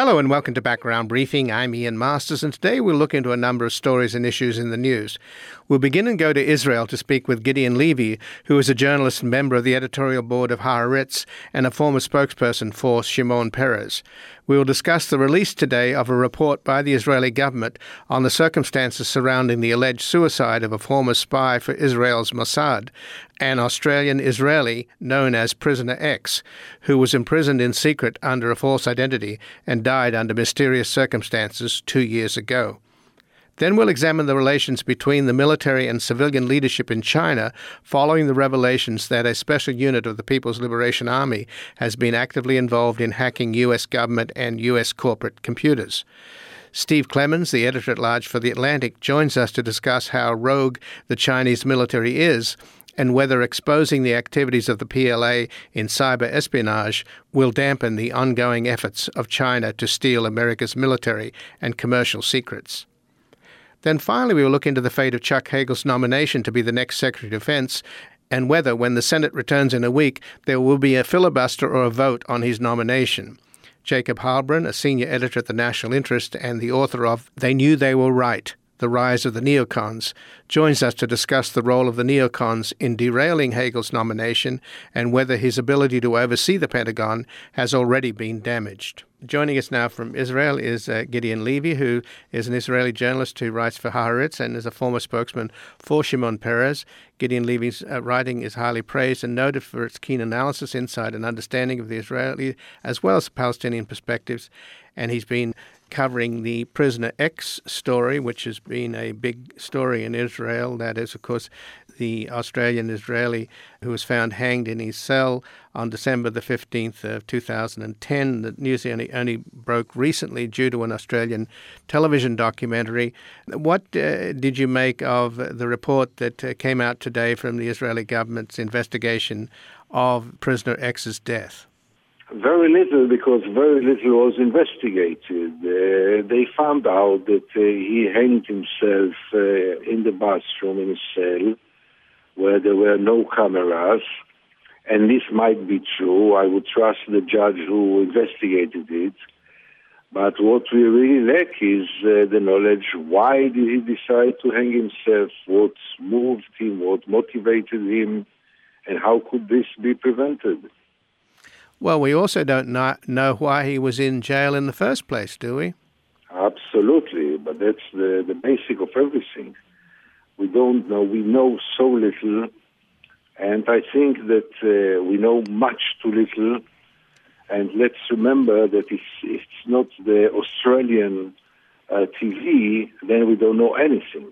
Hello and welcome to Background Briefing. I'm Ian Masters, and today we'll look into a number of stories and issues in the news. We'll begin and go to Israel to speak with Gideon Levy, who is a journalist and member of the editorial board of Haaretz and a former spokesperson for Shimon Peres. We will discuss the release today of a report by the Israeli government on the circumstances surrounding the alleged suicide of a former spy for Israel's Mossad, an Australian Israeli known as Prisoner X, who was imprisoned in secret under a false identity and died under mysterious circumstances 2 years ago. Then we'll examine the relations between the military and civilian leadership in China following the revelations that a special unit of the People's Liberation Army has been actively involved in hacking U.S. government and U.S. corporate computers. Steve Clemons, the editor-at-large for The Atlantic, joins us to discuss how rogue the Chinese military is and whether exposing the activities of the PLA in cyber espionage will dampen the ongoing efforts of China to steal America's military and commercial secrets. Then finally, we will look into the fate of Chuck Hagel's nomination to be the next Secretary of Defense and whether, when the Senate returns in a week, there will be a filibuster or a vote on his nomination. Jacob Heilbrunn, a senior editor at The National Interest and the author of They Knew They Were Right, The Rise of the Neocons, joins us to discuss the role of the neocons in derailing Hagel's nomination and whether his ability to oversee the Pentagon has already been damaged. Joining us now from Israel is Gideon Levy, who is an Israeli journalist who writes for Haaretz and is a former spokesman for Shimon Peres. Gideon Levy's writing is highly praised and noted for its keen analysis, insight, and understanding of the Israeli as well as the Palestinian perspectives. And he's been covering the Prisoner X story, which has been a big story in Israel. That is, of course, the Australian Israeli who was found hanged in his cell on December the 15th of 2010. The news only broke recently due to an Australian television documentary. What did you make of the report that came out today from the Israeli government's investigation of Prisoner X's death? Very little, because very little was investigated. They found out that he hanged himself in the bathroom in his cell where there were no cameras, and this might be true. I would trust the judge who investigated it. But what we really lack is the knowledge. Why did he decide to hang himself? What moved him? What motivated him? And how could this be prevented? Well, we also don't know why he was in jail in the first place, do we? Absolutely, but that's the basic of everything. We don't know. We know so little, and I think that we know much too little. And let's remember that it's not the Australian TV, then we don't know anything.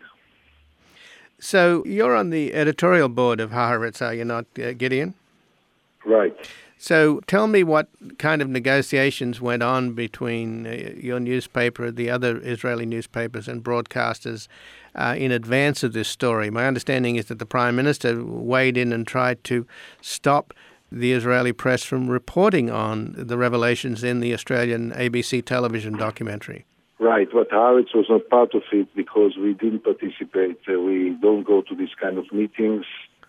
So you're on the editorial board of Haaretz, are you not, Gideon? Right. So tell me what kind of negotiations went on between your newspaper, the other Israeli newspapers and broadcasters in advance of this story. My understanding is that the Prime Minister weighed in and tried to stop the Israeli press from reporting on the revelations in the Australian ABC television documentary. Right, but Haaretz was not part of it because we didn't participate. We don't go to these kind of meetings.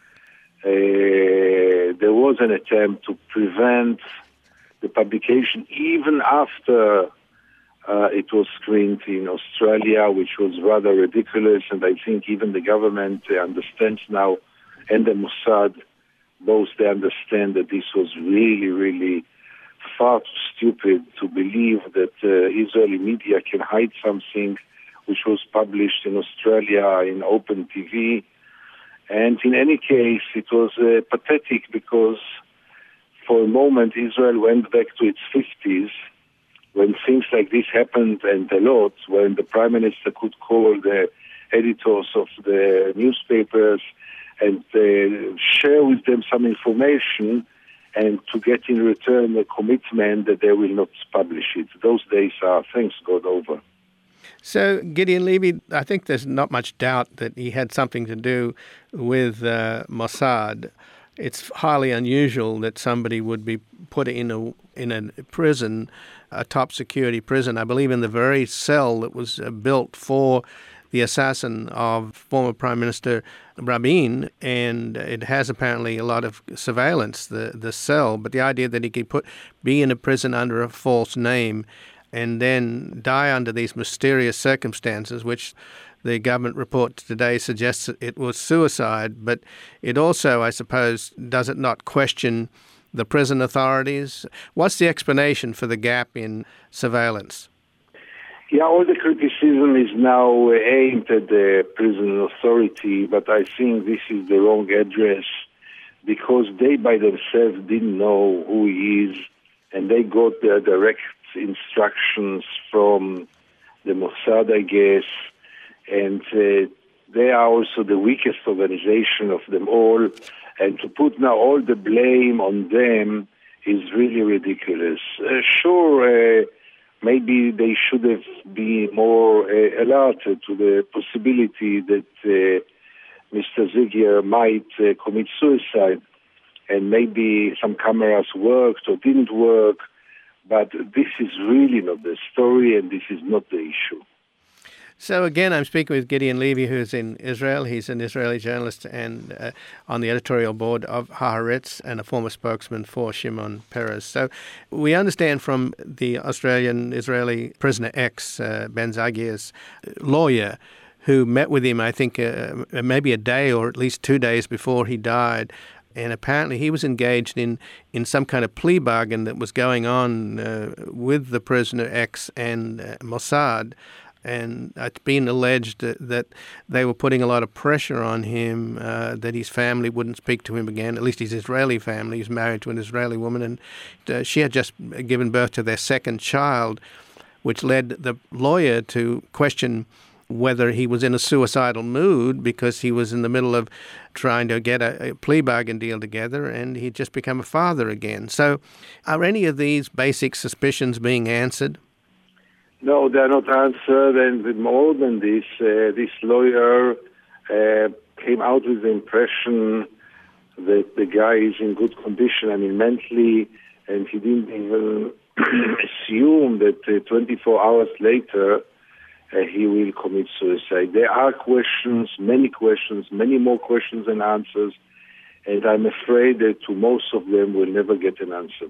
There was an attempt to prevent the publication even after it was screened in Australia, which was rather ridiculous, and I think even the government understands now, and the Mossad, both they understand that this was really, really far too stupid to believe that Israeli media can hide something which was published in Australia in open TV. And in any case, it was pathetic because for a moment Israel went back to its 50s when things like this happened, and a lot, when the Prime Minister could call the editors of the newspapers and share with them some information and to get in return a commitment that they will not publish it. Those days are, thanks God, over. So, Gideon Levy, I think there's not much doubt that he had something to do with Mossad. It's highly unusual that somebody would be put in a prison, a top security prison, I believe in the very cell that was built for the assassin of former Prime Minister Rabin, and it has apparently a lot of surveillance, the cell, but the idea that he could be in a prison under a false name and then die under these mysterious circumstances, which the government report today suggests that it was suicide. But it also, I suppose, does it not question the prison authorities? What's the explanation for the gap in surveillance? Yeah, all the criticism is now aimed at the prison authority, but I think this is the wrong address, because they by themselves didn't know who he is, and they got their direct instructions from the Mossad, I guess, and they are also the weakest organization of them all, and to put now all the blame on them is really ridiculous. Maybe they should have been more alerted to the possibility that Mr. Ziegler might commit suicide, and maybe some cameras worked or didn't work, but this is really not the story, and this is not the issue. So again, I'm speaking with Gideon Levy, who's in Israel. He's an Israeli journalist and on the editorial board of Haaretz and a former spokesman for Shimon Peres. So we understand from the Australian-Israeli prisoner X, Ben Zagier's lawyer, who met with him, I think, maybe a day or at least 2 days before he died. And apparently he was engaged in some kind of plea bargain that was going on with the prisoner X and Mossad. And it's been alleged that they were putting a lot of pressure on him, that his family wouldn't speak to him again, at least his Israeli family. He's married to an Israeli woman, and she had just given birth to their second child, which led the lawyer to question whether he was in a suicidal mood because he was in the middle of trying to get a plea bargain deal together, and he'd just become a father again. So are any of these basic suspicions being answered? No, they are not answered, and more than this, this lawyer came out with the impression that the guy is in good condition, mentally, and he didn't even assume that 24 hours later he will commit suicide. There are questions, many more questions than answers, and I'm afraid that to most of them we'll never get an answer.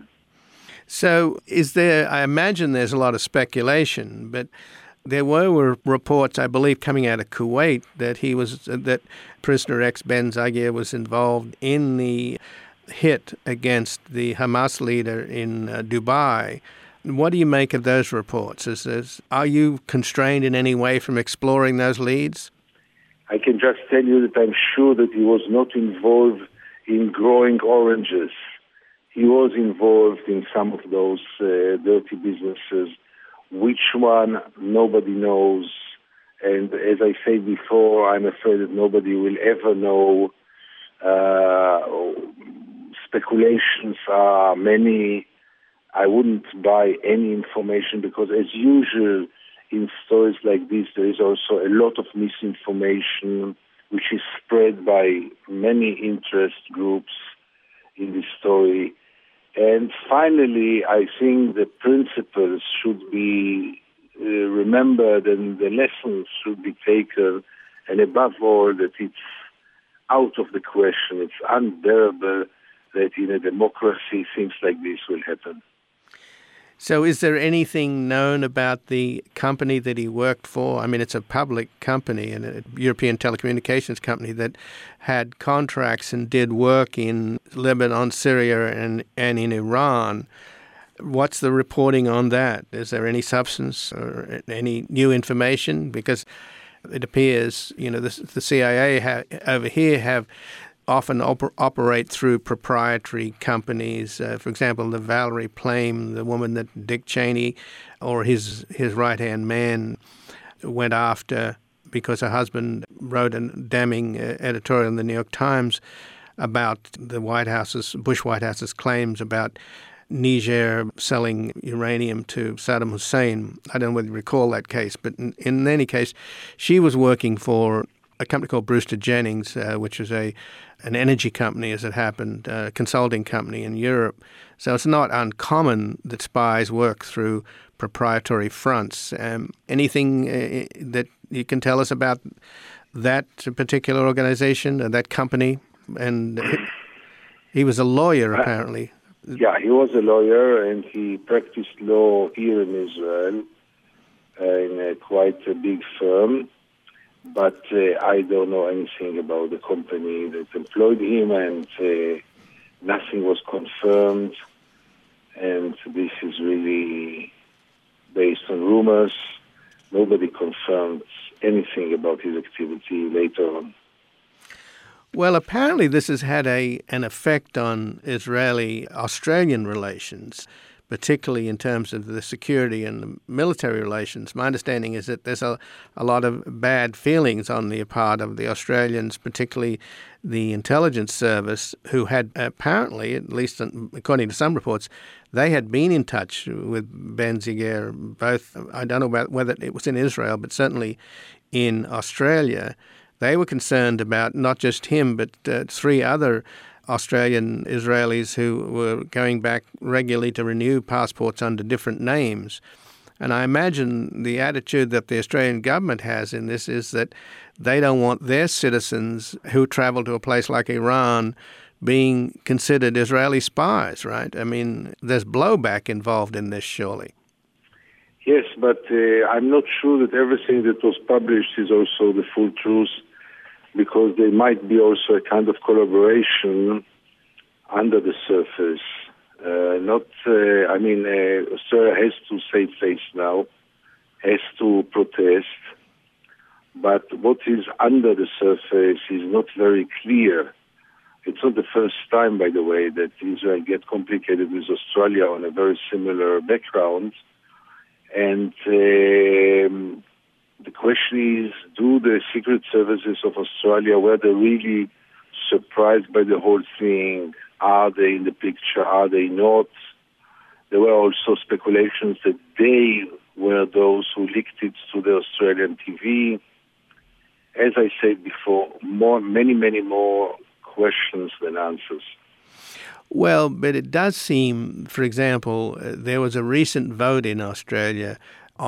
So I imagine there's a lot of speculation, but there were reports, I believe, coming out of Kuwait that prisoner X Ben Zagier was involved in the hit against the Hamas leader in Dubai. What do you make of those reports? Are you constrained in any way from exploring those leads? I can just tell you that I'm sure that he was not involved in growing oranges. He was involved in some of those dirty businesses. Which one, nobody knows. And as I said before, I'm afraid that nobody will ever know. Speculations are many. I wouldn't buy any information because, as usual, in stories like this, there is also a lot of misinformation which is spread by many interest groups in this story. And finally, I think the principles should be remembered and the lessons should be taken. And above all, that it's out of the question. It's unbearable that in a democracy things like this will happen. So is there anything known about the company that he worked for? It's a public company and a European telecommunications company that had contracts and did work in Lebanon, Syria, and in Iran. What's the reporting on that? Is there any substance or any new information? Because it appears, the CIA over here have often operate through proprietary companies. For example, the Valerie Plame, the woman that Dick Cheney or his right-hand man went after because her husband wrote a damning editorial in the New York Times about the Bush White House's claims about Niger selling uranium to Saddam Hussein. I don't know whether you recall that case, but in any case, she was working for a company called Brewster Jennings, which is an energy company, as it happened, a consulting company in Europe. So it's not uncommon that spies work through proprietary fronts. Anything that you can tell us about that particular organization, that company? And he was a lawyer, apparently. Yeah, he was a lawyer and he practiced law here in Israel in quite a big firm. But I don't know anything about the company that employed him, and nothing was confirmed. And this is really based on rumors. Nobody confirmed anything about his activity later on. Well, apparently this has had an effect on Israeli-Australian relations, particularly in terms of the security and the military relations. My understanding is that there's a lot of bad feelings on the part of the Australians, particularly the intelligence service, who had apparently, at least according to some reports, they had been in touch with Ben-Zvi, both, I don't know about whether it was in Israel, but certainly in Australia. They were concerned about not just him, but 3 other Australian Israelis who were going back regularly to renew passports under different names. And I imagine the attitude that the Australian government has in this is that they don't want their citizens who travel to a place like Iran being considered Israeli spies, right? I mean, there's blowback involved in this, surely. Yes, but I'm not sure that everything that was published is also the full truth, because there might be also a kind of collaboration under the surface. Australia has to save face now, has to protest, but what is under the surface is not very clear. It's not the first time, by the way, that Israel gets complicated with Australia on a very similar background. And the question is, do the secret services of Australia, were they really surprised by the whole thing? Are they in the picture? Are they not? There were also speculations that they were those who leaked it to the Australian TV. As I said before, many more questions than answers. Well, but it does seem, for example, there was a recent vote in Australia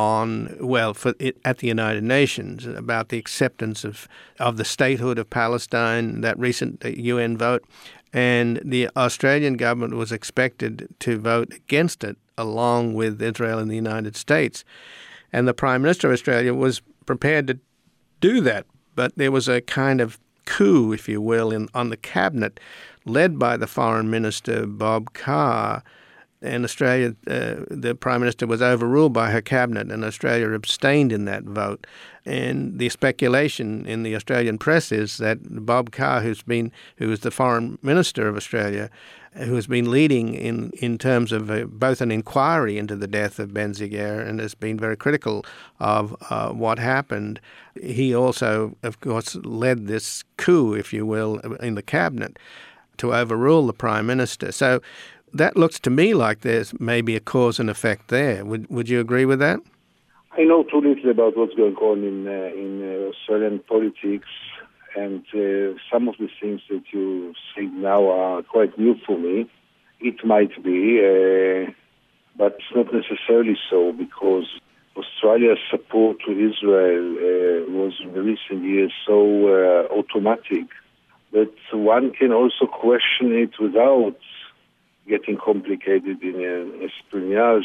at the United Nations about the acceptance of the statehood of Palestine, that recent UN vote, and the Australian government was expected to vote against it along with Israel and the United States. And the Prime Minister of Australia was prepared to do that, but there was a kind of coup, if you will, on the cabinet led by the Foreign Minister, Bob Carr. And Australia, the Prime Minister was overruled by her cabinet, and Australia abstained in that vote. And the speculation in the Australian press is that Bob Carr, who is the Foreign Minister of Australia, who has been leading in terms of both an inquiry into the death of Ben-Zvi and has been very critical of what happened, he also, of course, led this coup, if you will, in the cabinet to overrule the Prime Minister. So that looks to me like there's maybe a cause and effect there. Would you agree with that? I know too little about what's going on in Australian politics, and some of the things that you say now are quite new for me. It might be, but it's not necessarily so, because Australia's support to Israel was in the recent years so automatic that one can also question it without getting complicated in an espionage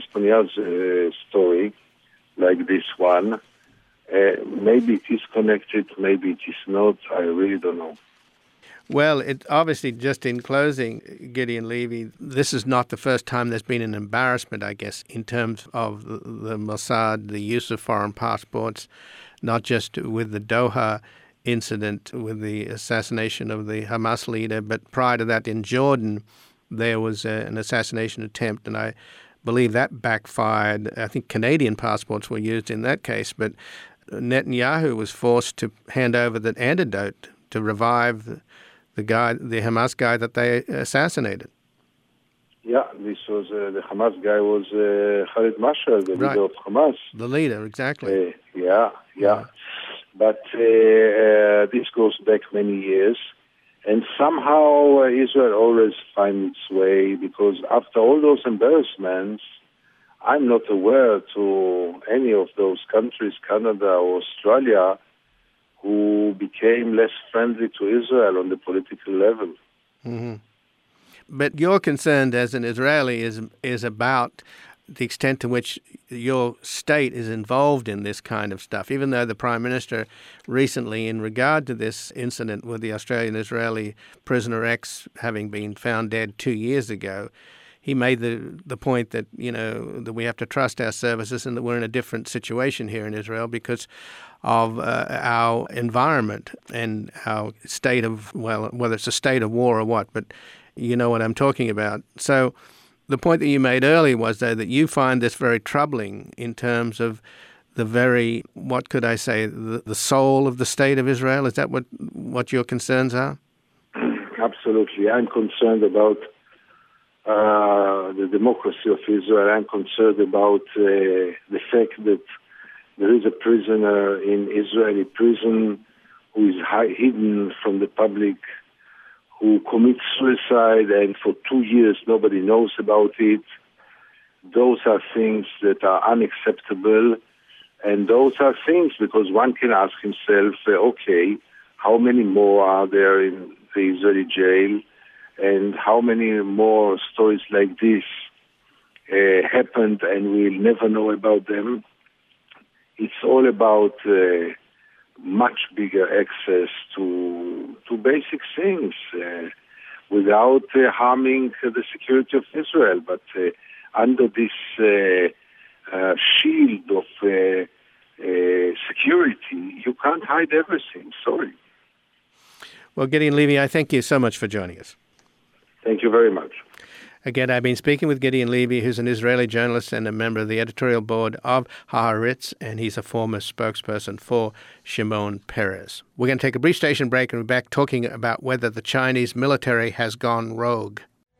story like this one. Maybe it is connected, maybe it is not. I really don't know. Well, it obviously, just in closing, Gideon Levy, this is not the first time there's been an embarrassment, I guess, in terms of the Mossad, the use of foreign passports, not just with the Doha incident with the assassination of the Hamas leader, but prior to that in Jordan, there was an assassination attempt, and I believe that backfired. I think Canadian passports were used in that case, but Netanyahu was forced to hand over the antidote to revive the Hamas guy that they assassinated. Yeah, this was the Hamas guy was Khalid Mashal, the leader of Hamas. The leader, exactly. Yeah. But this goes back many years. And somehow Israel always finds its way, because after all those embarrassments, I'm not aware to any of those countries, Canada or Australia, who became less friendly to Israel on the political level. Mm-hmm. But your concern as an Israeli is about the extent to which your state is involved in this kind of stuff, even though the Prime Minister recently, in regard to this incident with the Australian-Israeli prisoner X having been found dead 2 years ago, he made the point that, that we have to trust our services and that we're in a different situation here in Israel because of our environment and our state of, well, whether it's a state of war or what, but you know what I'm talking about. So the point that you made earlier was, though, that you find this very troubling in terms of the very, what could I say, the soul of the state of Israel. Is that what your concerns are? Absolutely. I'm concerned about the democracy of Israel. I'm concerned about the fact that there is a prisoner in Israeli prison who is hidden from the public, who commits suicide, and for 2 years nobody knows about it. Those are things that are unacceptable, and those are things because one can ask himself, okay, how many more are there in the Israeli jail, and how many more stories like this happened and we'll never know about them. It's all about much bigger access to basic things without harming the security of Israel. But under this shield of security, you can't hide everything. Sorry. Well, Gideon Levy, I thank you so much for joining us. Thank you very much. Again, I've been speaking with Gideon Levy, who's an Israeli journalist and a member of the editorial board of Haaretz, and he's a former spokesperson for Shimon Peres. We're going to take a brief station break and we're back talking about whether the Chinese military has gone rogue.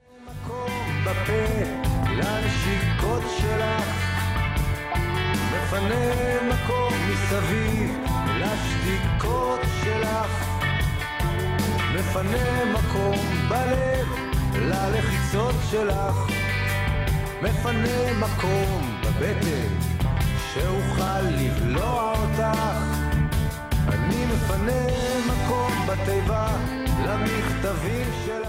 ללחיצות שלך מפנה מקום בבטן שאוכל לבלוע אותך אני מפנה מקום בתיבה למכתבים שלך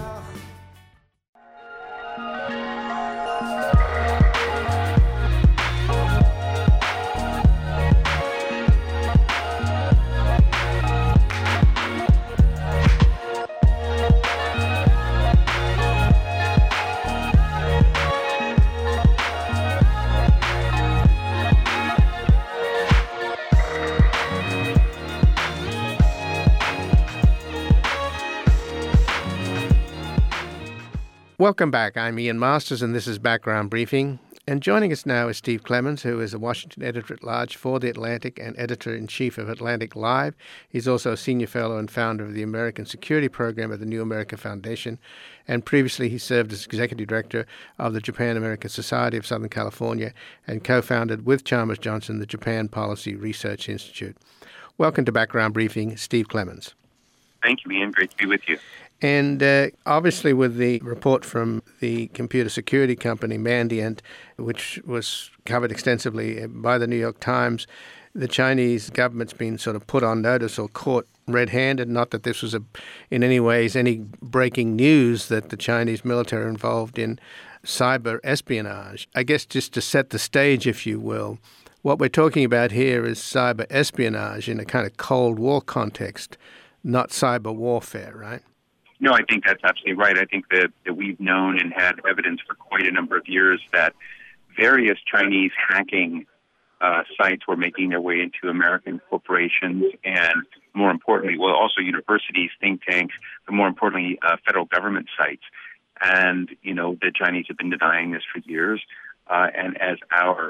Welcome back. I'm Ian Masters, and this is Background Briefing. And joining us now is Steve Clemons, who is a Washington editor-at-large for The Atlantic and editor-in-chief of Atlantic Live. He's also a senior fellow and founder of the American Security Program at the New America Foundation. And previously, he served as executive director of the Japan-American Society of Southern California and co-founded with Chalmers Johnson the Japan Policy Research Institute. Welcome to Background Briefing, Steve Clemons. Thank you, Ian. Great to be with you. And obviously with the report from the computer security company Mandiant, which was covered extensively by the New York Times, the Chinese government's been sort of put on notice or caught red-handed. Not that this was in any ways any breaking news that the Chinese military are involved in cyber espionage. I guess just to set the stage, if you will, what we're talking about here is cyber espionage in a kind of Cold War context, not cyber warfare, right? No, I think that's absolutely right. I think that we've known and had evidence for quite a number of years that various Chinese hacking sites were making their way into American corporations and, more importantly, well, also universities, think tanks, but more importantly, federal government sites. And, the Chinese have been denying this for years. And as our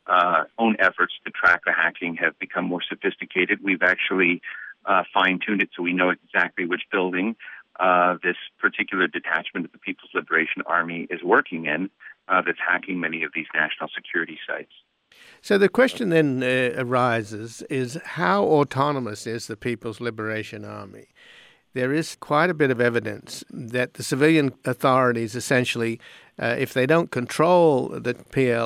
own efforts to track the hacking have become more sophisticated, we've actually fine-tuned it so we know exactly which building this particular detachment of the People's Liberation Army is working in that's hacking many of these national security sites. So the question then arises is how autonomous is the People's Liberation Army? There is quite a bit of evidence that the civilian authorities essentially, if they don't control the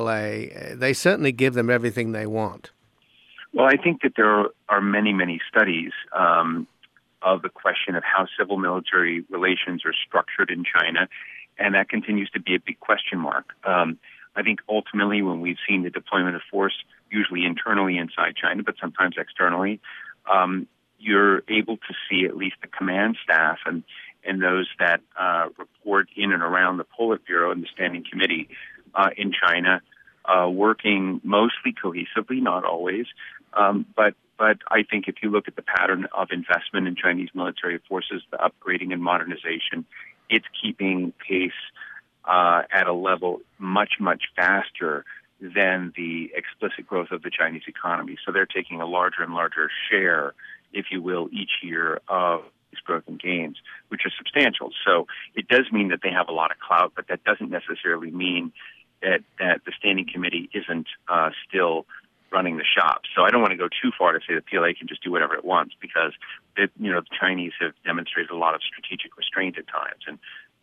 PLA, they certainly give them everything they want. Well, I think that there are many, many studies of the question of how civil-military relations are structured in China. And that continues to be a big question mark. I think ultimately when we've seen the deployment of force, usually internally inside China, but sometimes externally, you're able to see at least the command staff and those that report in and around the Politburo and the Standing Committee in China working mostly cohesively, not always. But I think if you look at the pattern of investment in Chinese military forces, the upgrading and modernization, it's keeping pace at a level much, much faster than the explicit growth of the Chinese economy. So they're taking a larger and larger share, if you will, each year of these growth and gains, which is substantial. So it does mean that they have a lot of clout, but that doesn't necessarily mean that the Standing Committee isn't still running the shop. So I don't want to go too far to say the PLA can just do whatever it wants, because the Chinese have demonstrated a lot of strategic restraint at times. And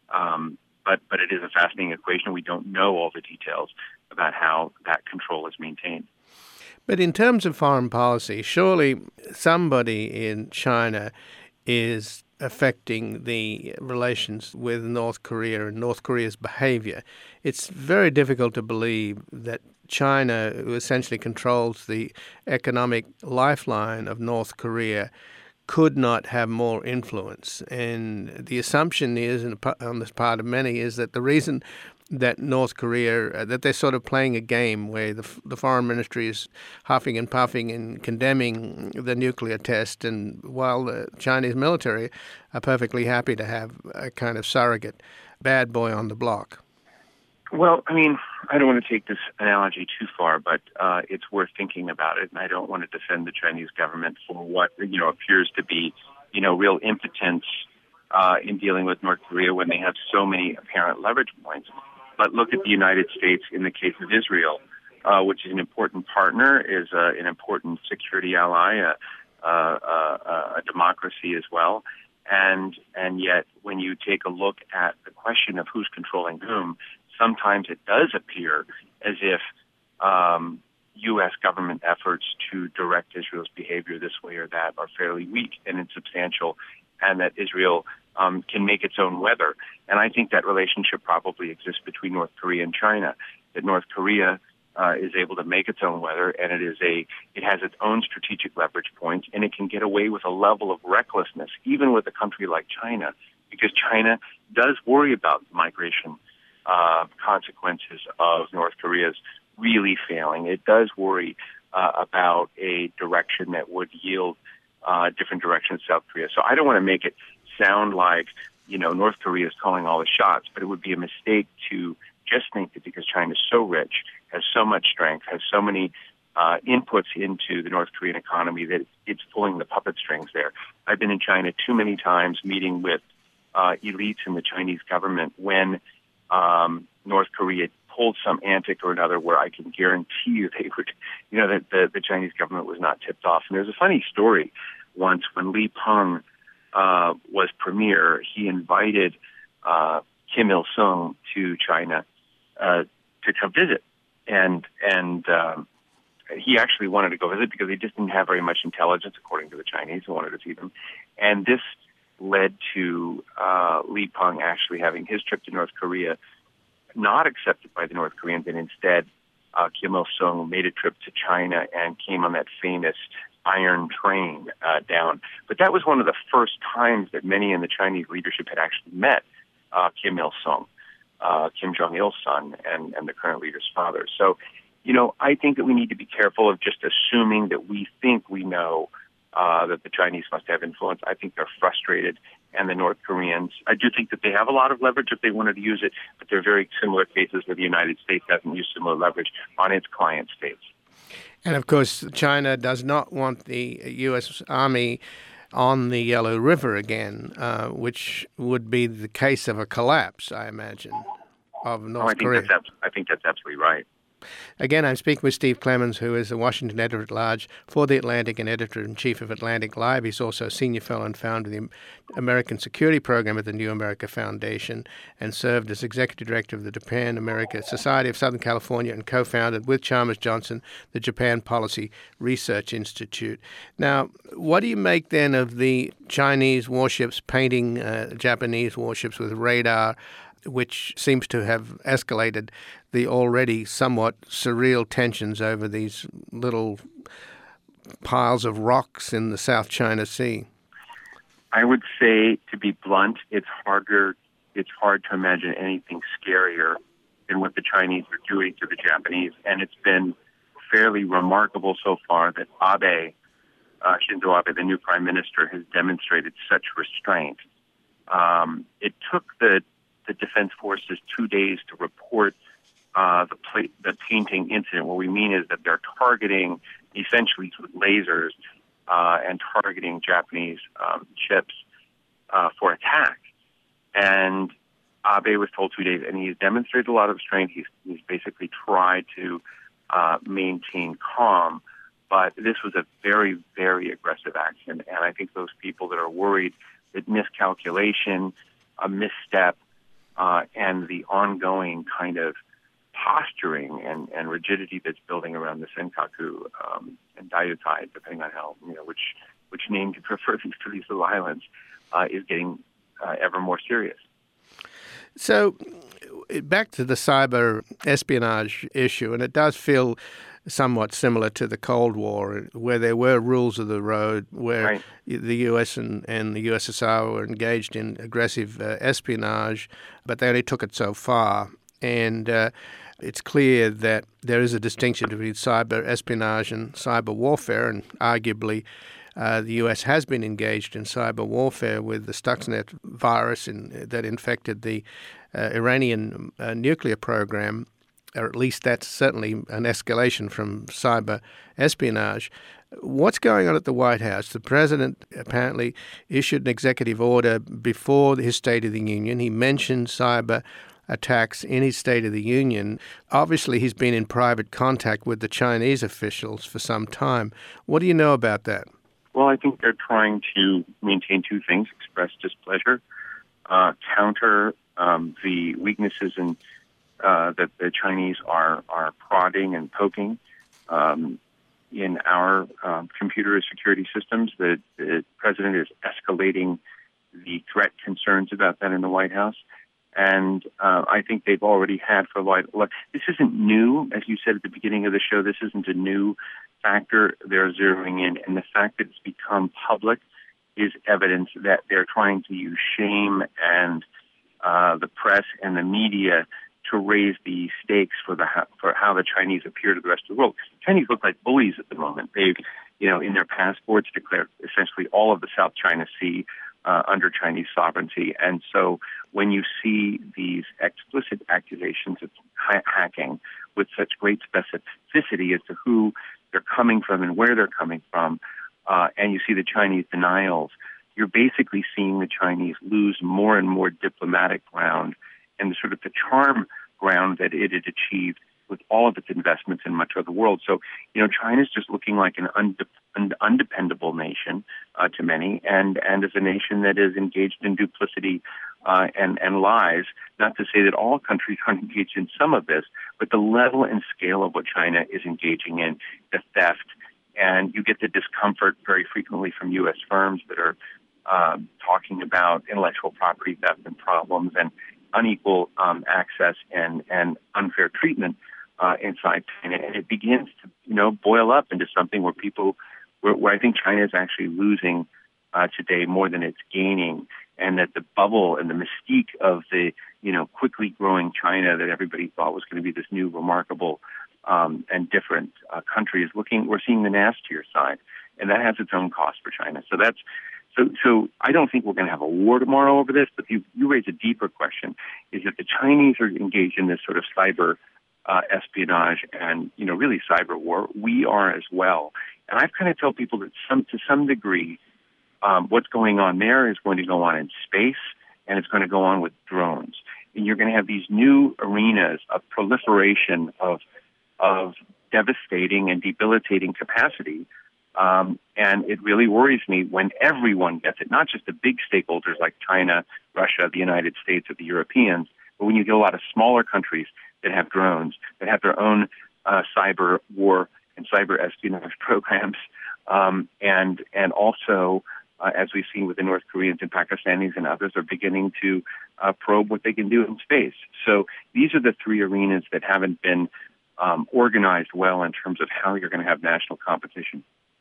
but it is a fascinating equation. We don't know all the details about how that control is maintained. But in terms of foreign policy, surely somebody in China is affecting the relations with North Korea and North Korea's behavior. It's very difficult to believe that China, who essentially controls the economic lifeline of North Korea, could not have more influence. And the assumption is, on the part of many, is that the reason that North Korea, that they're sort of playing a game where the foreign ministry is huffing and puffing and condemning the nuclear test, and while the Chinese military are perfectly happy to have a kind of surrogate bad boy on the block. Well, I mean, I don't want to take this analogy too far, but it's worth thinking about it. And I don't want to defend the Chinese government for what, appears to be, real impotence in dealing with North Korea when they have so many apparent leverage points. But look at the United States in the case of Israel, which is an important partner, is an important security ally, a democracy as well. And yet, when you take a look at the question of who's controlling whom, sometimes it does appear as if U.S. government efforts to direct Israel's behavior this way or that are fairly weak and insubstantial, and that Israel can make its own weather. And I think that relationship probably exists between North Korea and China, that North Korea is able to make its own weather, and it has its own strategic leverage points, and it can get away with a level of recklessness, even with a country like China, because China does worry about migration consequences of North Korea's really failing. It does worry about a direction that would yield different direction to South Korea. So I don't want to make it sound like, North Korea is calling all the shots, but it would be a mistake to just think that because China is so rich, has so much strength, has so many inputs into the North Korean economy that it's pulling the puppet strings there. I've been in China too many times meeting with elites in the Chinese government when North Korea pulled some antic or another where I can guarantee you they would, that the Chinese government was not tipped off. And there's a funny story once when Li Peng was premier, he invited Kim Il-sung to China to come visit. And he actually wanted to go visit because he just didn't have very much intelligence, according to the Chinese, who wanted to see them. And this led to Li Peng actually having his trip to North Korea not accepted by the North Koreans, and instead Kim Il-sung made a trip to China and came on that famous iron train down. But that was one of the first times that many in the Chinese leadership had actually met Kim Il-sung, Kim Jong-il's son, and the current leader's father. So, I think that we need to be careful of just assuming that we think we know that the Chinese must have influence. I think they're frustrated, and the North Koreans, I do think that they have a lot of leverage if they wanted to use it, but they're very similar cases where the United States hasn't used similar leverage on its client states. And of course, China does not want the U.S. Army on the Yellow River again, which would be the case of a collapse, I imagine, of North Korea. I think that's absolutely right. Again, I'm speaking with Steve Clemons, who is the Washington editor-at-large for The Atlantic and editor-in-chief of Atlantic Live. He's also a senior fellow and founder of the American Security Program at the New America Foundation and served as executive director of the Japan-America Society of Southern California and co-founded with Chalmers Johnson the Japan Policy Research Institute. Now, what do you make then of the Chinese warships painting Japanese warships with radar which seems to have escalated the already somewhat surreal tensions over these little piles of rocks in the South China Sea? I would say, to be blunt, it's hard to imagine anything scarier than what the Chinese are doing to the Japanese. And it's been fairly remarkable so far that Shinzo Abe, the new prime minister, has demonstrated such restraint. It took the Defense Forces 2 days to report the painting incident. What we mean is that they're targeting essentially with lasers and targeting Japanese ships for attack. And Abe was told 2 days, and he's demonstrated a lot of restraint. He's basically tried to maintain calm, but this was a very, very aggressive action. And I think those people that are worried that miscalculation, a misstep, and the ongoing kind of posturing and rigidity that's building around the Senkaku and Diaotai, depending on how, which name you prefer for these little islands, is getting ever more serious. So back to the cyber espionage issue, and it does feel somewhat similar to the Cold War, where there were rules of the road, where the US and the USSR were engaged in aggressive espionage, but they only took it so far. And it's clear that there is a distinction between cyber espionage and cyber warfare, and arguably the US has been engaged in cyber warfare with the Stuxnet virus that infected the Iranian nuclear program, or at least that's certainly an escalation from cyber espionage. What's going on at the White House? The president apparently issued an executive order before his State of the Union. He mentioned cyber attacks in his State of the Union. Obviously, he's been in private contact with the Chinese officials for some time. What do you know about that? Well, I think they're trying to maintain two things: express displeasure, counter the weaknesses in that the Chinese are prodding and poking in our computer security systems. The president is escalating the threat concerns about that in the White House. And I think they've already had for a while. This isn't new, as you said at the beginning of the show. This isn't a new factor they're zeroing in. And the fact that it's become public is evidence that they're trying to use shame and the press and the media to raise the stakes for how the Chinese appear to the rest of the world. The Chinese look like bullies at the moment. They've, in their passports declared essentially all of the South China Sea under Chinese sovereignty. And so when you see these explicit accusations of hacking with such great specificity as to who they're coming from and where they're coming from, and you see the Chinese denials, you're basically seeing the Chinese lose more and more diplomatic ground and the sort of the charm ground that it had achieved with all of its investments in much of the world. So, China's just looking like an undependable nation to many, and as a nation that is engaged in duplicity and lies. Not to say that all countries aren't engaged in some of this, but the level and scale of what China is engaging in, the theft, and you get the discomfort very frequently from U.S. firms that are talking about intellectual property theft and problems and unequal access and unfair treatment inside China, and it begins to boil up into something where I think China is actually losing today more than it's gaining, and that the bubble and the mystique of the quickly growing China that everybody thought was going to be this new remarkable and different country is looking. We're seeing the nastier side, and that has its own cost for China. So I don't think we're going to have a war tomorrow over this, but you raise a deeper question, is that the Chinese are engaged in this sort of cyber espionage and, really cyber war. We are as well. And I've kind of told people that to some degree, what's going on there is going to go on in space, and it's going to go on with drones. And you're going to have these new arenas of proliferation of devastating and debilitating capacity. And it really worries me when everyone gets it, not just the big stakeholders like China, Russia, the United States, or the Europeans, but when you get a lot of smaller countries that have drones, that have their own cyber war and cyber espionage programs, and also as we've seen with the North Koreans and Pakistanis and others, are beginning to probe what they can do in space. So these are the three arenas that haven't been organized well in terms of how you're going to have national competition.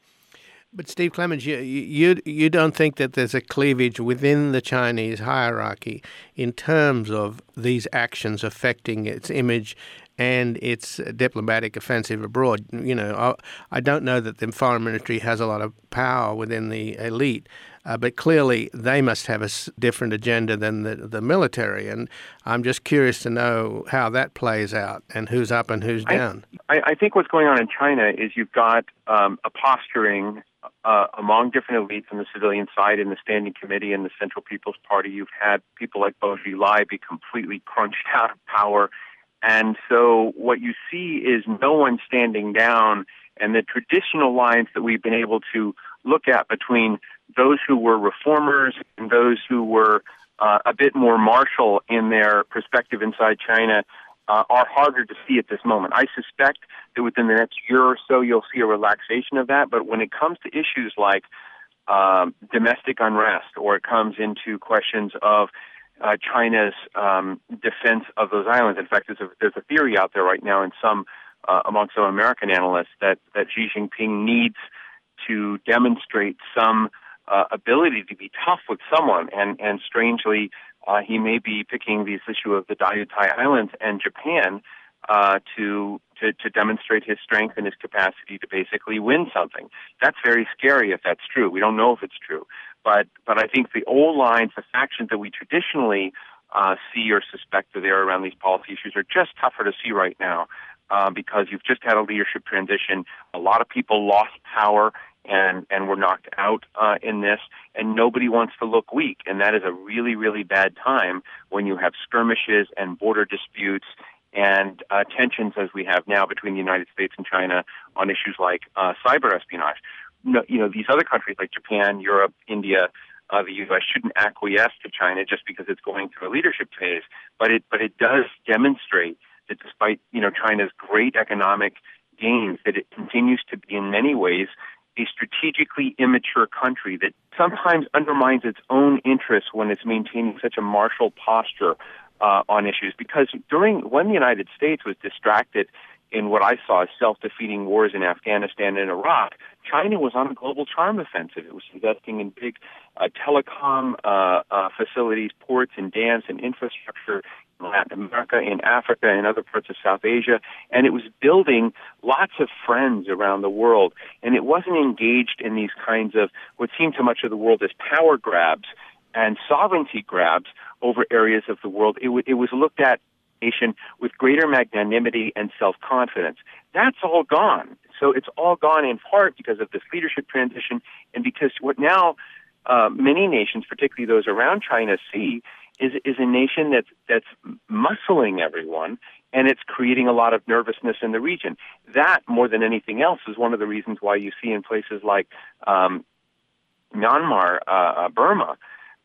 But Steve Clements, you don't think that there's a cleavage within the Chinese hierarchy in terms of these actions affecting its image and its diplomatic offensive abroad? You know, I don't know that the foreign ministry has a lot of power within the elite, but clearly they must have a different agenda than the military. And I'm just curious to know how that plays out and who's up and who's down. I think what's going on in China is you've got a posturing among different elites on the civilian side in the Standing Committee and the Central People's Party. You've had people like Bo Xilai be completely crunched out of power. And so what you see is no one standing down, and the traditional lines that we've been able to look at between those who were reformers and those who were a bit more martial in their perspective inside China are harder to see at this moment. I suspect that within the next year or so you'll see a relaxation of that, but when it comes to issues like domestic unrest, or it comes into questions of China's defense of those islands. In fact, there's a theory out there right now in among some American analysts that Xi Jinping needs to demonstrate some ability to be tough with someone, and strangely, he may be picking this issue of the Diaoyutai Islands and Japan to demonstrate his strength and his capacity to basically win something. That's very scary if that's true. We don't know if it's true. But I think the old lines, the factions that we traditionally see or suspect are there around these policy issues are just tougher to see right now because you've just had a leadership transition. A lot of people lost power and were knocked out in this, and nobody wants to look weak. And that is a really, really bad time when you have skirmishes and border disputes and tensions as we have now between the United States and China on issues like cyber espionage. These other countries like Japan, Europe, India, the U.S. shouldn't acquiesce to China just because it's going through a leadership phase. But it does demonstrate that despite China's great economic gains, that it continues to be in many ways a strategically immature country that sometimes undermines its own interests when it's maintaining such a martial posture on issues. Because when the United States was distracted in what I saw as self-defeating wars in Afghanistan and Iraq, China was on a global charm offensive. It was investing in big telecom facilities, ports and dams and infrastructure in Latin America, in Africa, and other parts of South Asia. And it was building lots of friends around the world. And it wasn't engaged in these kinds of what seemed to much of the world as power grabs and sovereignty grabs over areas of the world. It was looked at with greater magnanimity and self-confidence. That's all gone. So it's all gone in part because of this leadership transition, and because what now many nations, particularly those around China, see is a nation that's muscling everyone, and it's creating a lot of nervousness in the region. That, more than anything else, is one of the reasons why you see in places like Myanmar, Burma,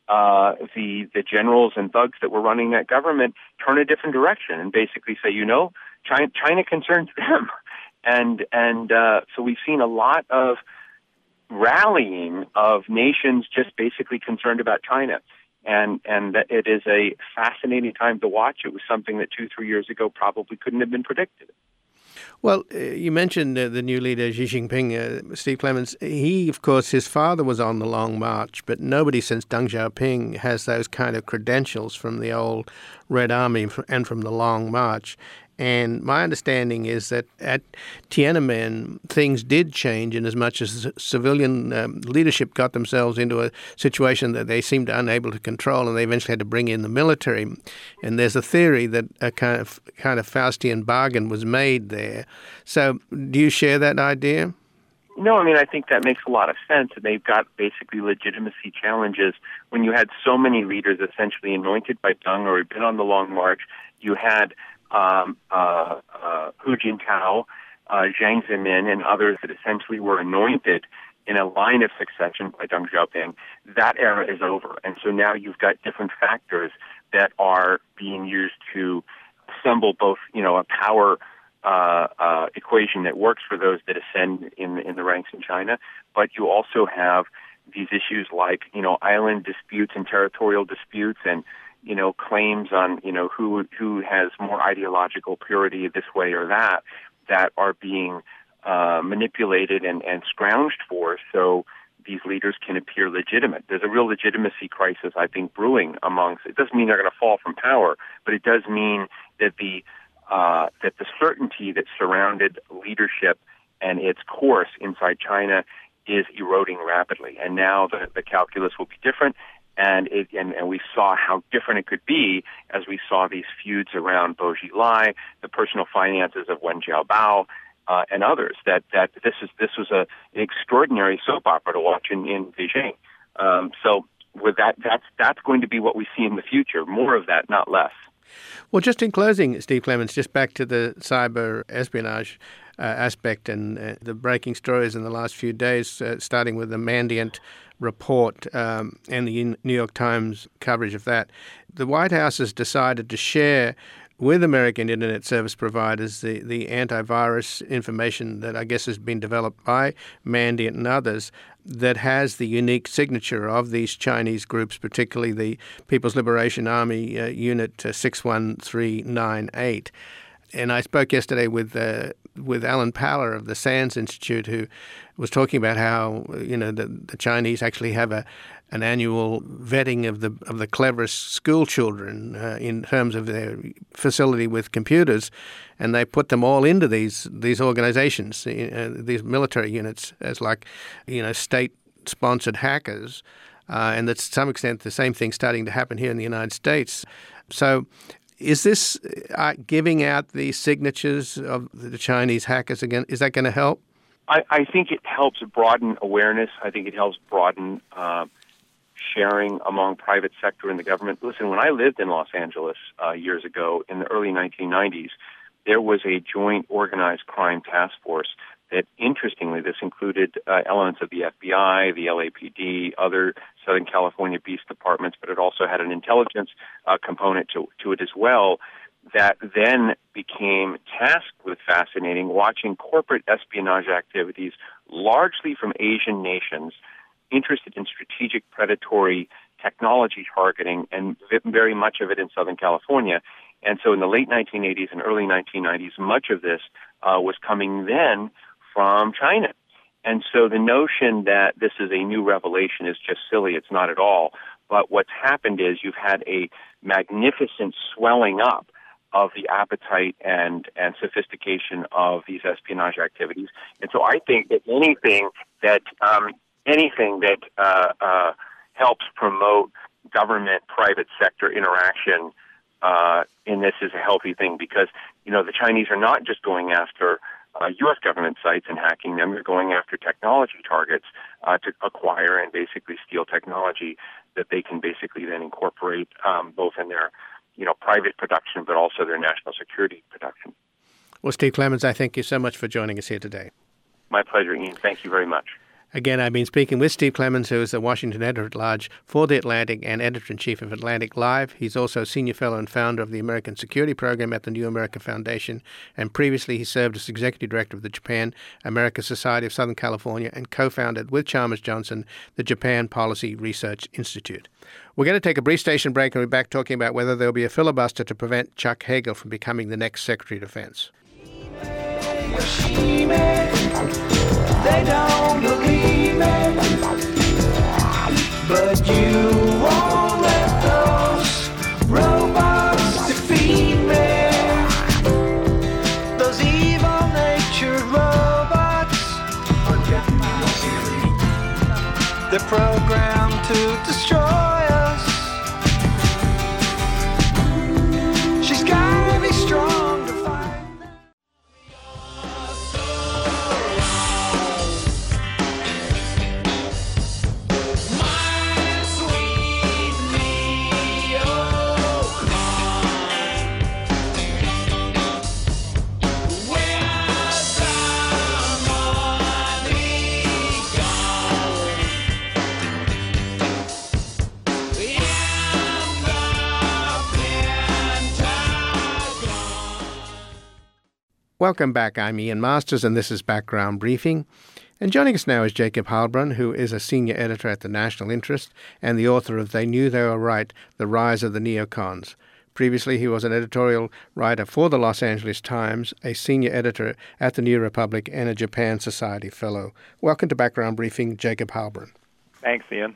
the generals and thugs that were running that government turn a different direction and basically say, China concerns them. And so we've seen a lot of rallying of nations just basically concerned about China. And it is a fascinating time to watch. It was something that 2-3 years ago probably couldn't have been predicted. Well, you mentioned the new leader, Xi Jinping, Steve Clements. He, of course, his father was on the Long March, but nobody since Deng Xiaoping has those kind of credentials from the old Red Army and from the Long March. And my understanding is that at Tiananmen, things did change in as much as civilian leadership got themselves into a situation that they seemed unable to control, and they eventually had to bring in the military. And there's a theory that a kind of Faustian bargain was made there. So do you share that idea? No, I think that makes a lot of sense. And they've got basically legitimacy challenges. When you had so many leaders essentially anointed by Deng or had been on the Long March, you had Hu Jintao, Jiang Zemin, and others that essentially were anointed in a line of succession by Deng Xiaoping. That era is over. And so now you've got different factors that are being used to assemble both, a power equation that works for those that ascend in the ranks in China, but you also have these issues like, island disputes and territorial disputes and, claims on, who has more ideological purity this way or that are being manipulated and scrounged for so these leaders can appear legitimate. There's a real legitimacy crisis, I think, brewing amongst. It doesn't mean they're going to fall from power, but it does mean that the certainty that surrounded leadership and its course inside China is eroding rapidly. And now the calculus will be different. And we saw how different it could be as we saw these feuds around Bo Xilai, the personal finances of Wen Jiabao, and others. That this was an extraordinary soap opera to watch in Beijing. So with that's going to be what we see in the future. More of that, not less. Well, just in closing, Steve Clements, just back to the cyber espionage aspect and the breaking stories in the last few days, starting with the Mandiant report and the New York Times coverage of that. The White House has decided to share with American internet service providers the antivirus information that I guess has been developed by Mandiant and others that has the unique signature of these Chinese groups, particularly the People's Liberation Army Unit 61398. And I spoke yesterday with Alan Paller of the SANS Institute, who was talking about how the Chinese actually have an annual vetting of the cleverest school children in terms of their facility with computers, and they put them all into these organizations, these military units, as state-sponsored hackers, and that's to some extent the same thing starting to happen here in the United States. So is this giving out the signatures of the Chinese hackers again? Is that going to help? I think it helps broaden awareness. I think it helps broaden sharing among private sector and the government. Listen, when I lived in Los Angeles years ago in the early 1990s, there was a joint organized crime task force that, interestingly, this included elements of the FBI, the LAPD, other Southern California police departments, but it also had an intelligence component to it as well, that then became tasked with watching corporate espionage activities, largely from Asian nations, interested in strategic predatory technology targeting, and very much of it in Southern California. And so in the late 1980s and early 1990s, much of this was coming then from China. And so the notion that this is a new revelation is just silly. It's not at all. But what's happened is you've had a magnificent swelling up of the appetite and sophistication of these espionage activities. And so I think that anything that helps promote government-private sector interaction in this is a healthy thing, because, the Chinese are not just going after U.S. government sites and hacking them. They're going after technology targets to acquire and basically steal technology that they can basically then incorporate both in their private production, but also their national security production. Well, Steve Clements, I thank you so much for joining us here today. My pleasure, Ian. Thank you very much. Again, I've been speaking with Steve Clements, who is the Washington editor-at-large for The Atlantic and editor-in-chief of Atlantic Live. He's also senior fellow and founder of the American Security Program at the New America Foundation, and previously he served as executive director of the Japan America Society of Southern California and co-founded with Chalmers Johnson the Japan Policy Research Institute. We're going to take a brief station break and we'll be back talking about whether there will be a filibuster to prevent Chuck Hagel from becoming the next Secretary of Defense. They don't believe me, but you won't let those robots defeat me. Those evil-natured robots, they're programmed to destroy us. She's gotta be strong to fight. Welcome back. I'm Ian Masters, and this is Background Briefing. And joining us now is Jacob Heilbrunn, who is a senior editor at the National Interest and the author of They Knew They Were Right, The Rise of the Neocons. Previously, he was an editorial writer for the Los Angeles Times, a senior editor at the New Republic, and a Japan Society Fellow. Welcome to Background Briefing, Jacob Heilbrunn. Thanks, Ian.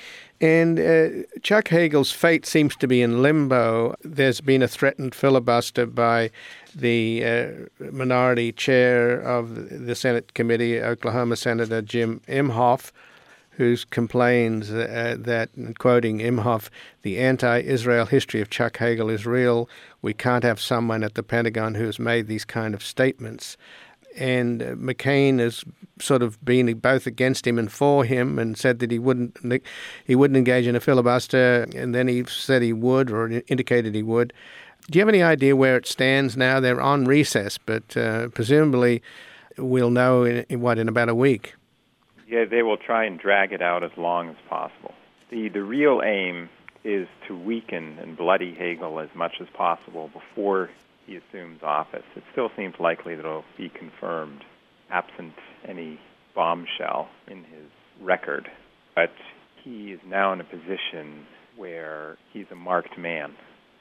And Chuck Hagel's fate seems to be in limbo. There's been a threatened filibuster by the minority chair of the Senate committee, Oklahoma Senator Jim Imhoff, who complains that, quoting Imhoff, "The anti-Israel history of Chuck Hagel is real. We can't have someone at the Pentagon who has made these kind of statements." And McCain has sort of been both against him and for him, and said that he wouldn't engage in a filibuster, and then he said he would, or indicated he would. Do you have any idea where it stands now? They're on recess, but presumably we'll know in about a week. Yeah, they will try and drag it out as long as possible. The real aim is to weaken and bloody Hagel as much as possible before he assumes office. It still seems likely that it'll be confirmed, absent any bombshell in his record. But he is now in a position where he's a marked man.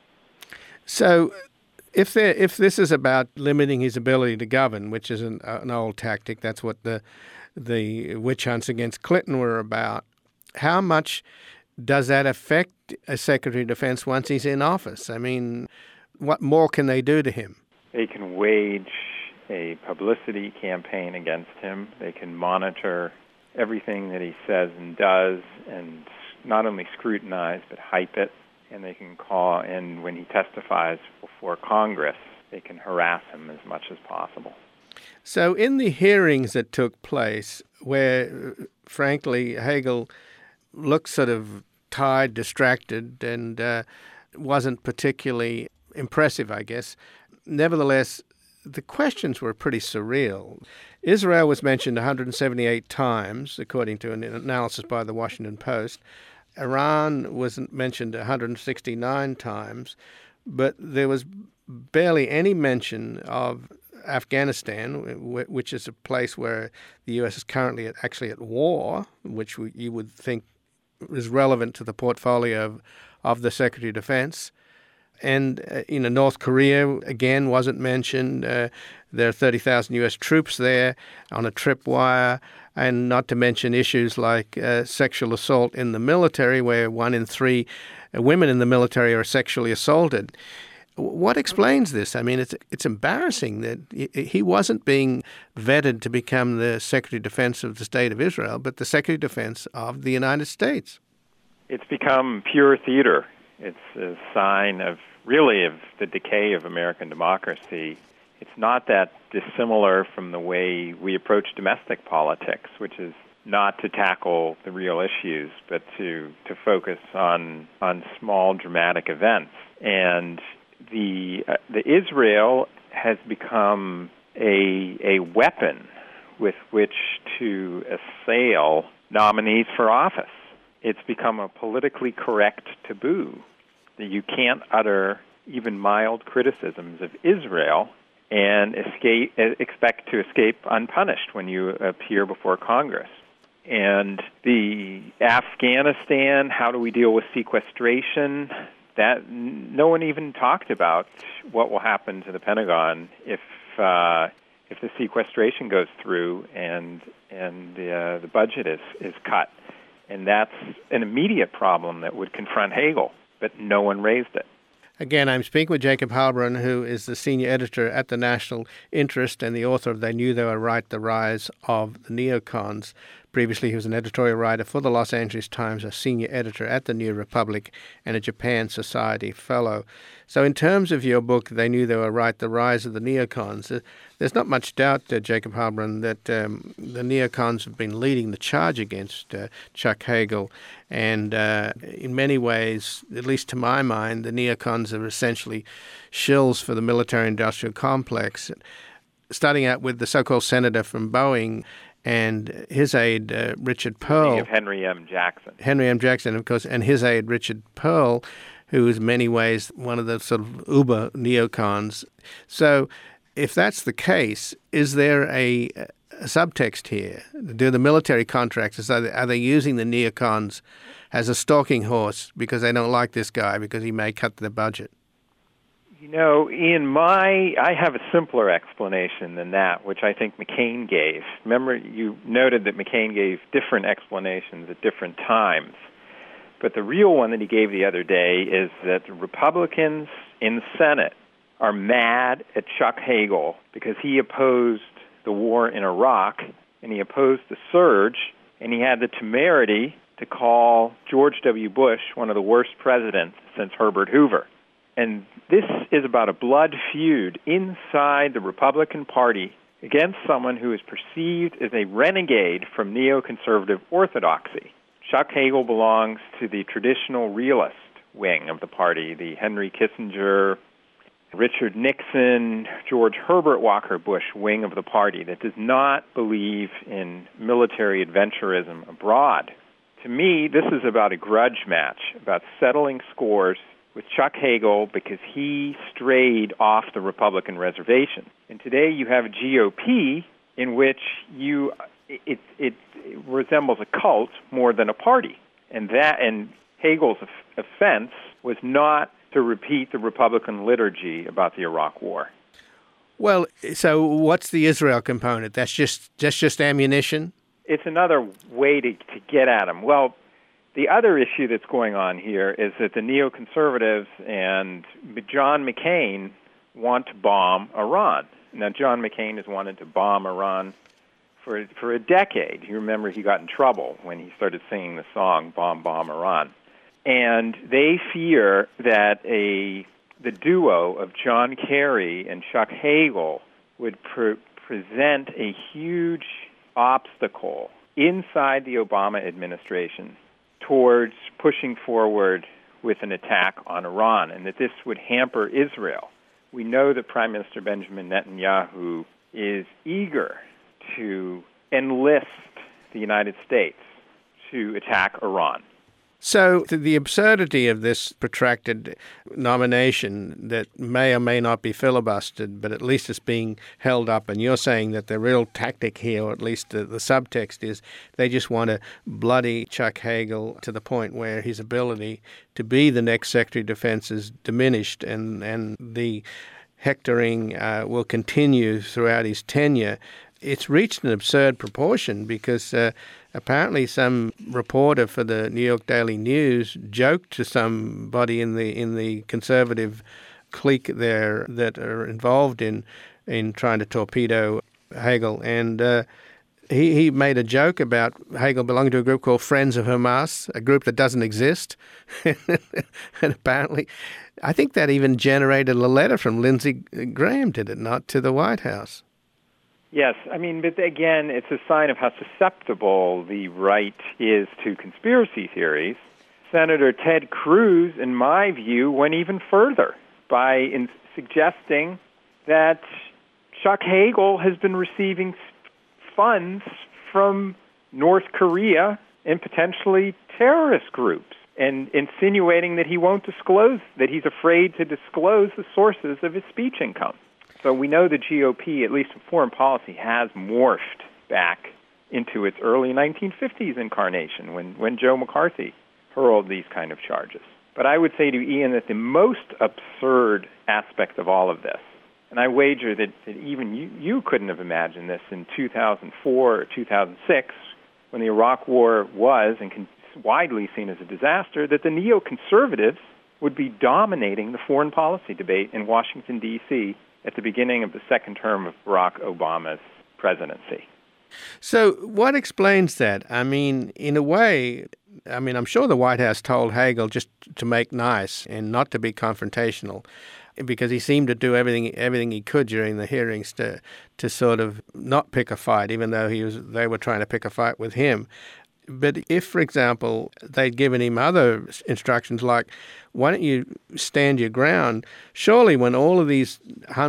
So if this is about limiting his ability to govern, which is an old tactic, that's what the witch hunts against Clinton were about, how much does that affect a Secretary of Defense once he's in office? I mean, what more can they do to him? They can wage a publicity campaign against him. They can monitor everything that he says and does, and not only scrutinize but hype it. And they can call, and when he testifies before Congress, they can harass him as much as possible. So in the hearings that took place, where, frankly, Hagel looked sort of tired, distracted, and wasn't particularly impressive, I guess, nevertheless, the questions were pretty surreal. Israel was mentioned 178 times, according to an analysis by the Washington Post. Iran was mentioned 169 times, but there was barely any mention of Afghanistan, which is a place where the U.S. is currently actually at war, which you would think is relevant to the portfolio of the Secretary of Defense. And, North Korea, again, wasn't mentioned. There are 30,000 U.S. troops there on a tripwire, and not to mention issues like sexual assault in the military, where 1 in 3 women in the military are sexually assaulted. What explains this? I mean, it's embarrassing that he wasn't being vetted to become the Secretary of Defense of the State of Israel, but the Secretary of Defense of the United States. It's become pure theater. It's a sign of the decay of American democracy. It's not that dissimilar from the way we approach domestic politics, which is not to tackle the real issues, but to focus on small dramatic events. And the Israel has become a weapon with which to assail nominees for office. It's become a politically correct taboo that you can't utter even mild criticisms of Israel and expect to escape unpunished when you appear before Congress. And the Afghanistan, how do we deal with sequestration? That no one even talked about what will happen to the Pentagon if the sequestration goes through and the budget is cut. And that's an immediate problem that would confront Hagel, but no one raised it. Again, I'm speaking with Jacob Heilbrunn, who is the senior editor at the National Interest and the author of They Knew They Were Right, The Rise of the Neocons. Previously, he was an editorial writer for the Los Angeles Times, a senior editor at the New Republic, and a Japan Society Fellow. So in terms of your book, They Knew They Were Right, The Rise of the Neocons, there's not much doubt, Jacob Heilbrunn, that the neocons have been leading the charge against Chuck Hagel. And in many ways, at least to my mind, the neocons are essentially shills for the military-industrial complex, starting out with the so-called senator from Boeing and his aide, Richard Pearl. Of Henry M. Jackson. Henry M. Jackson, of course, and his aide, Richard Pearl, who is in many ways one of the sort of uber neocons. So if that's the case, is there a subtext here? Do the military contractors, are they using the neocons as a stalking horse because they don't like this guy because he may cut their budget? You know, Ian, I have a simpler explanation than that, which I think McCain gave. Remember, you noted that McCain gave different explanations at different times. But the real one that he gave the other day is that the Republicans in the Senate are mad at Chuck Hagel because he opposed the war in Iraq and he opposed the surge, and he had the temerity to call George W. Bush one of the worst presidents since Herbert Hoover. And this is about a blood feud inside the Republican Party against someone who is perceived as a renegade from neoconservative orthodoxy. Chuck Hagel belongs to the traditional realist wing of the party, the Henry Kissinger, Richard Nixon, George Herbert Walker Bush wing of the party that does not believe in military adventurism abroad. To me, this is about a grudge match, about settling scores with Chuck Hagel because he strayed off the Republican reservation. And today you have a GOP in which it resembles a cult more than a party. And Hagel's offense was not to repeat the Republican liturgy about the Iraq War. Well, so what's the Israel component? That's just ammunition? It's another way to get at him. Well, the other issue that's going on here is that the neoconservatives and John McCain want to bomb Iran. Now, John McCain has wanted to bomb Iran for a decade. You remember he got in trouble when he started singing the song Bomb, Bomb, Iran. And they fear that the duo of John Kerry and Chuck Hagel would present a huge obstacle inside the Obama administration towards pushing forward with an attack on Iran, and that this would hamper Israel. We know that Prime Minister Benjamin Netanyahu is eager to enlist the United States to attack Iran. So the absurdity of this protracted nomination that may or may not be filibustered, but at least it's being held up, and you're saying that the real tactic here, or at least the subtext, is they just want to bloody Chuck Hagel to the point where his ability to be the next Secretary of Defense is diminished, and the hectoring will continue throughout his tenure. It's reached an absurd proportion because apparently some reporter for the New York Daily News joked to somebody in the conservative clique there that are involved in trying to torpedo Hagel, and he made a joke about Hagel belonging to a group called Friends of Hamas, a group that doesn't exist. And apparently, I think that even generated a letter from Lindsey Graham, did it not, to the White House? Yes, I mean, but again, it's a sign of how susceptible the right is to conspiracy theories. Senator Ted Cruz, in my view, went even further by suggesting that Chuck Hagel has been receiving funds from North Korea and potentially terrorist groups, and insinuating that he won't disclose, that he's afraid to disclose the sources of his speech income. So we know the GOP, at least in foreign policy, has morphed back into its early 1950s incarnation when Joe McCarthy hurled these kind of charges. But I would say to Ian that the most absurd aspect of all of this, and I wager that even you couldn't have imagined this in 2004 or 2006, when the Iraq War was and widely seen as a disaster, that the neoconservatives would be dominating the foreign policy debate in Washington, D.C., at the beginning of the second term of Barack Obama's presidency. So what explains that? I mean, in a way, I'm sure the White House told Hagel just to make nice and not to be confrontational, because he seemed to do everything he could during the hearings to sort of not pick a fight, even though they were trying to pick a fight with him. But if, for example, they'd given him other instructions like, why don't you stand your ground? Surely when all of these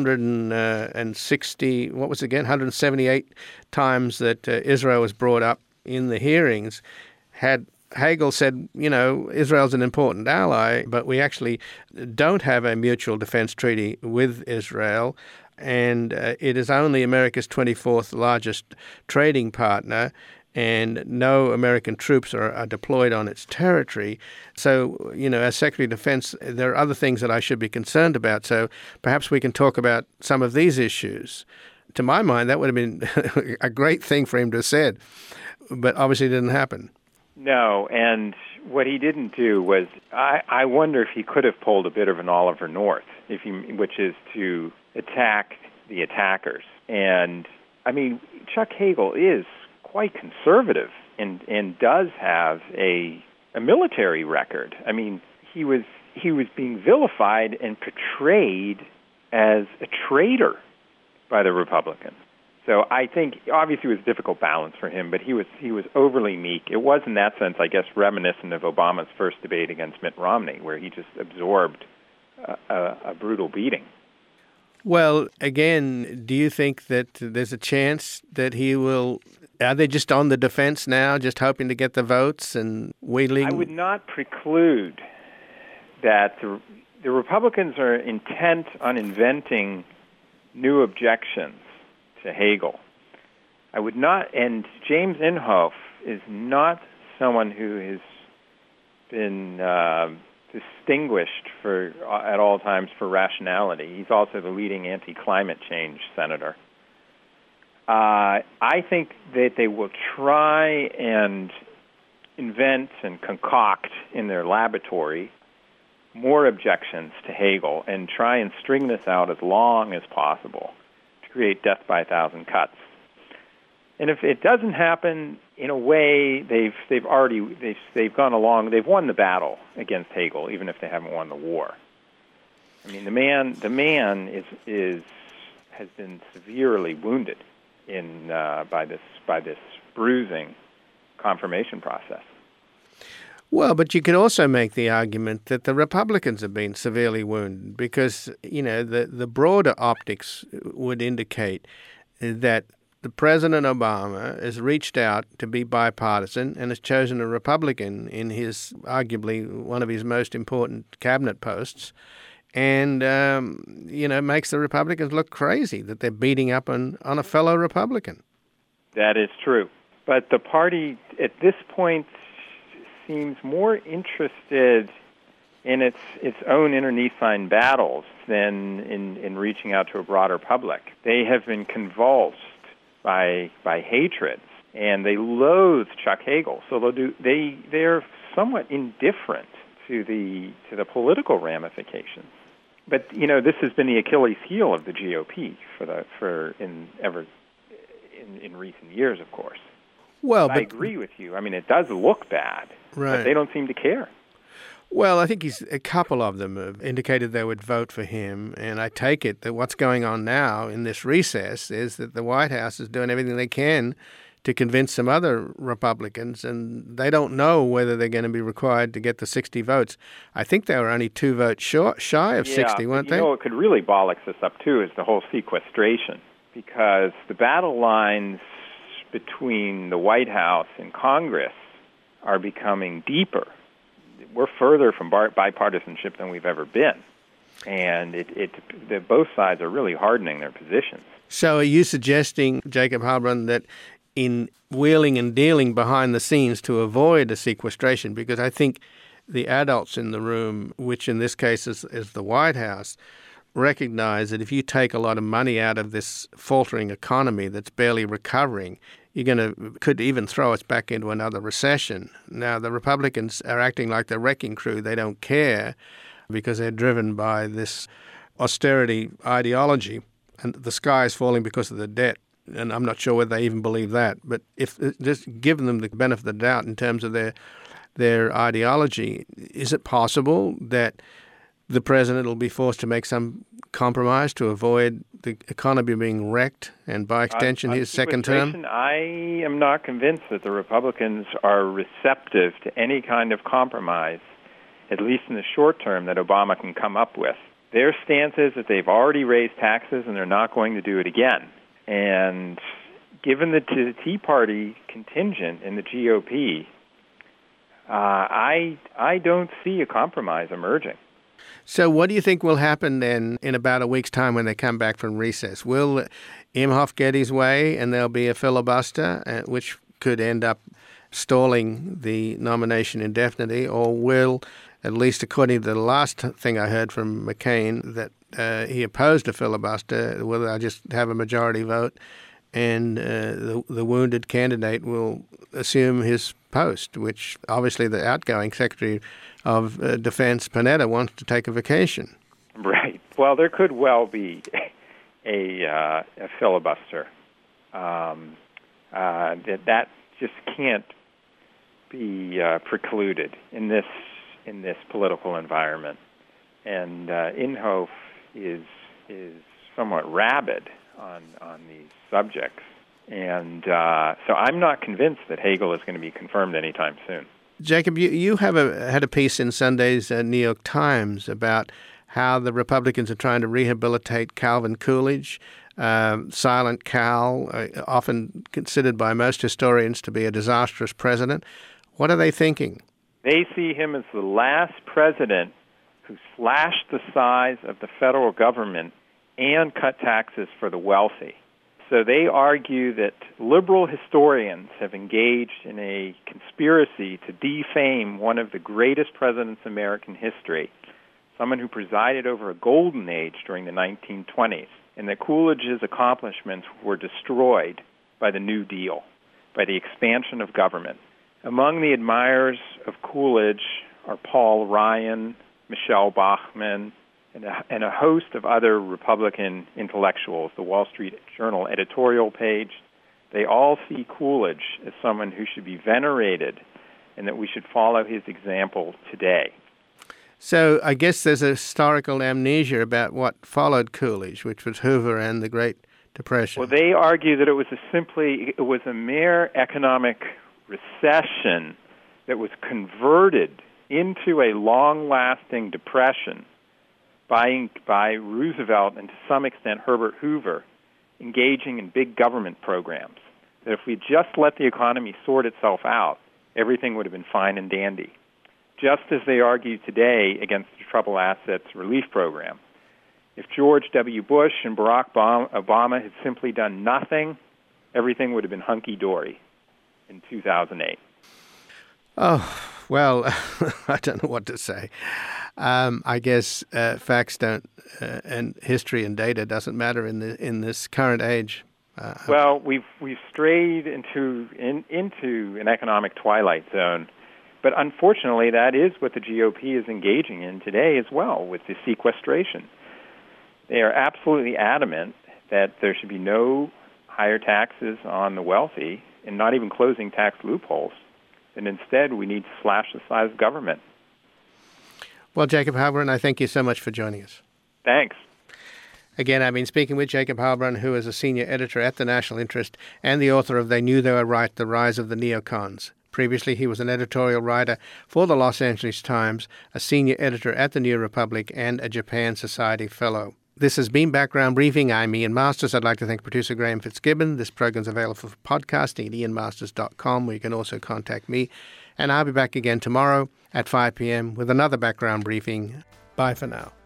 178 times that Israel was brought up in the hearings, had Hagel said, Israel's an important ally, but we actually don't have a mutual defense treaty with Israel, and it is only America's 24th largest trading partner, and no American troops are deployed on its territory. So, as Secretary of Defense, there are other things that I should be concerned about. So perhaps we can talk about some of these issues. To my mind, that would have been a great thing for him to have said, but obviously it didn't happen. No, and what he didn't do was, I wonder if he could have pulled a bit of an Oliver North, which is to attack the attackers. And, Chuck Hagel is quite conservative and does have a military record. He was being vilified and portrayed as a traitor by the Republicans. So I think obviously it was a difficult balance for him, but he was overly meek. It was in that sense, I guess, reminiscent of Obama's first debate against Mitt Romney, where he just absorbed a brutal beating. Well, again, do you think that there's a chance that he will? Are they just on the defense now, just hoping to get the votes and wheeling? I would not preclude that the Republicans are intent on inventing new objections to Hagel. I would not, and James Inhofe is not someone who has been distinguished at all times for rationality. He's also the leading anti-climate change senator. I think that they will try and invent and concoct in their laboratory more objections to Hegel and try and string this out as long as possible to create death by 1,000 cuts. And if it doesn't happen, in a way, they've gone along. They've won the battle against Hegel, even if they haven't won the war. The man has been severely wounded by this bruising confirmation process. Well, but you could also make the argument that the Republicans have been severely wounded because, the broader optics would indicate that the President Obama has reached out to be bipartisan and has chosen a Republican in his, arguably, one of his most important cabinet posts and, makes the Republicans look crazy that they're beating up on a fellow Republican. That is true. But the party, at this point, seems more interested in its own internecine battles than in reaching out to a broader public. They have been convulsed by hatred, and they loathe Chuck Hagel. So they're somewhat indifferent to the political ramifications. But this has been the Achilles heel of the GOP in recent years, of course. Well, I agree with you. It does look bad, right. But they don't seem to care. Well, I think a couple of them have indicated they would vote for him, and I take it that what's going on now in this recess is that the White House is doing everything they can to convince some other Republicans, and they don't know whether they're going to be required to get the 60 votes. I think they were only 2 votes shy of 60, weren't they? What could really bollocks this up, too, is the whole sequestration, because the battle lines between the White House and Congress are becoming deeper. We're further from bipartisanship than we've ever been, and both sides are really hardening their positions. So are you suggesting, Jacob Heilbrunn, that in wheeling and dealing behind the scenes to avoid a sequestration, because I think the adults in the room, which in this case is the White House, recognize that if you take a lot of money out of this faltering economy that's barely recovering, could even throw us back into another recession. Now, the Republicans are acting like the wrecking crew. They don't care because they're driven by this austerity ideology, and the sky is falling because of the debt. And I'm not sure whether they even believe that. But if just giving them the benefit of the doubt in terms of their ideology, is it possible that the president will be forced to make some compromise to avoid the economy being wrecked and, by extension, his second term? I am not convinced that the Republicans are receptive to any kind of compromise, at least in the short term, that Obama can come up with. Their stance is that they've already raised taxes and they're not going to do it again. And given the Tea Party contingent in the GOP, I don't see a compromise emerging. So what do you think will happen then in about a week's time when they come back from recess? Will Imhoff get his way and there'll be a filibuster, which could end up stalling the nomination indefinitely, or will, at least according to the last thing I heard from McCain, that he opposed a filibuster, will they just have a majority vote and the wounded candidate will assume his post, which obviously the outgoing Secretary of Defense, Panetta, wants to take a vacation. Right. Well, there could well be a filibuster. That just can't be precluded in this political environment. And Imhoff is somewhat rabid on these subjects. And so I'm not convinced that Hagel is going to be confirmed anytime soon. Jacob, you have had a piece in Sunday's New York Times about how the Republicans are trying to rehabilitate Calvin Coolidge, Silent Cal, often considered by most historians to be a disastrous president. What are they thinking? They see him as the last president who slashed the size of the federal government and cut taxes for the wealthy. So they argue that liberal historians have engaged in a conspiracy to defame one of the greatest presidents in American history, someone who presided over a golden age during the 1920s, and that Coolidge's accomplishments were destroyed by the New Deal, by the expansion of government. Among the admirers of Coolidge are Paul Ryan, Michelle Bachmann, and a host of other Republican intellectuals. The Wall Street Journal editorial page, they all see Coolidge as someone who should be venerated and that we should follow his example today. So I guess there's a historical amnesia about what followed Coolidge, which was Hoover and the Great Depression. Well, they argue that it was a mere economic recession that was converted into a long-lasting depression by Roosevelt and to some extent Herbert Hoover engaging in big government programs. That if we just let the economy sort itself out, everything would have been fine and dandy. Just as they argue today against the Troubled Assets Relief Program. If George W. Bush and Barack Obama had simply done nothing, everything would have been hunky-dory in 2008. Oh, well, I don't know what to say. I guess facts don't, and history and data doesn't matter in this current age. Well, we've strayed into an economic twilight zone, but unfortunately, that is what the GOP is engaging in today as well with the sequestration. They are absolutely adamant that there should be no higher taxes on the wealthy, and not even closing tax loopholes. And instead, we need to slash the size of government. Well, Jacob Heilbrunn, I thank you so much for joining us. Thanks. Again, I've been speaking with Jacob Heilbrunn, who is a senior editor at The National Interest and the author of They Knew They Were Right, The Rise of the Neocons. Previously, he was an editorial writer for the Los Angeles Times, a senior editor at the New Republic, and a Japan Society Fellow. This has been Background Briefing. I'm Ian Masters. I'd like to thank producer Graham Fitzgibbon. This program's available for podcasting at ianmasters.com, where you can also contact me. And I'll be back again tomorrow at 5 p.m. with another Background Briefing. Bye for now.